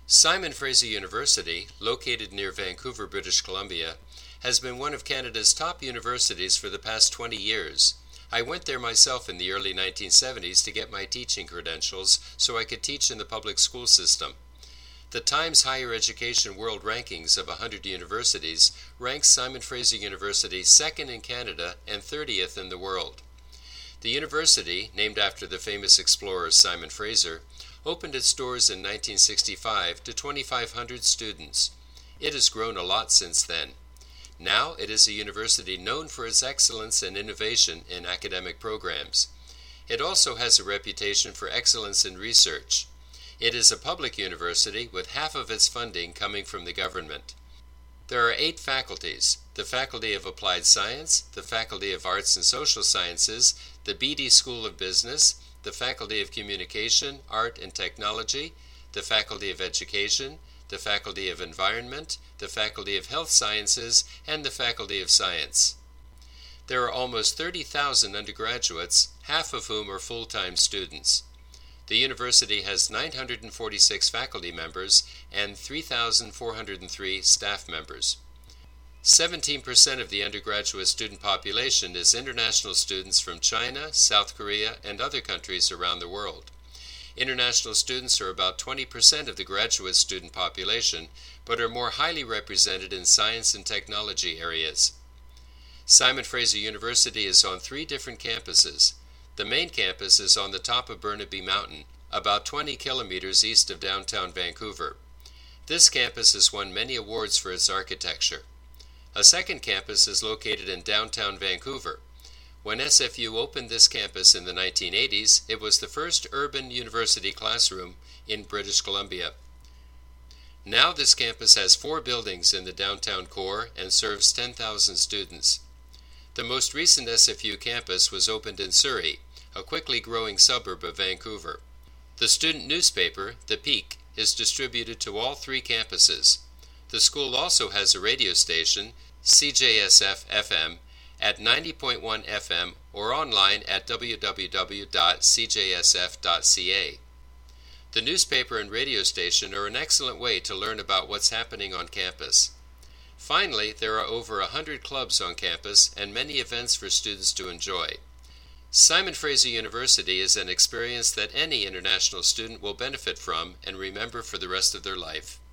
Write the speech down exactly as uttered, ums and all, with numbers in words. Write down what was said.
Simon Fraser University, located near Vancouver, British Columbia, has been one of Canada's top universities for the past twenty years. I went there myself in the early nineteen seventies to get my teaching credentials so I could teach in the public school system. The Times Higher Education World Rankings of one hundred universities ranks Simon Fraser University second in Canada and thirtieth in the world. The university, named after the famous explorer Simon Fraser, opened its doors in nineteen sixty-five to twenty-five hundred students. It has grown a lot since then. Now it is a university known for its excellence and innovation in academic programs. It also has a reputation for excellence in research. It is a public university with half of its funding coming from the government. There are eight faculties: the Faculty of Applied Science, the Faculty of Arts and Social Sciences, the Beatty School of Business, the Faculty of Communication, Art and Technology, the Faculty of Education, the Faculty of Environment, the Faculty of Health Sciences, and the Faculty of Science. There are almost thirty thousand undergraduates, half of whom are full-time students. The university has nine hundred forty-six faculty members and three thousand four hundred three staff members. seventeen percent of the undergraduate student population is international students from China, South Korea, and other countries around the world. International students are about twenty percent of the graduate student population, but are more highly represented in science and technology areas. Simon Fraser University is on three different campuses. The main campus is on the top of Burnaby Mountain, about twenty kilometers east of downtown Vancouver. This campus has won many awards for its architecture. A second campus is located in downtown Vancouver. When S F U opened this campus in the nineteen eighties, it was the first urban university classroom in British Columbia. Now this campus has four buildings in the downtown core and serves ten thousand students. The most recent S F U campus was opened in Surrey, a quickly growing suburb of Vancouver. The student newspaper, The Peak, is distributed to all three campuses. The school also has a radio station, C J S F F M, at ninety point one F M or online at w w w dot c j s f dot c a. The newspaper and radio station are an excellent way to learn about what's happening on campus. Finally, there are over a hundred clubs on campus and many events for students to enjoy. Simon Fraser University is an experience that any international student will benefit from and remember for the rest of their life.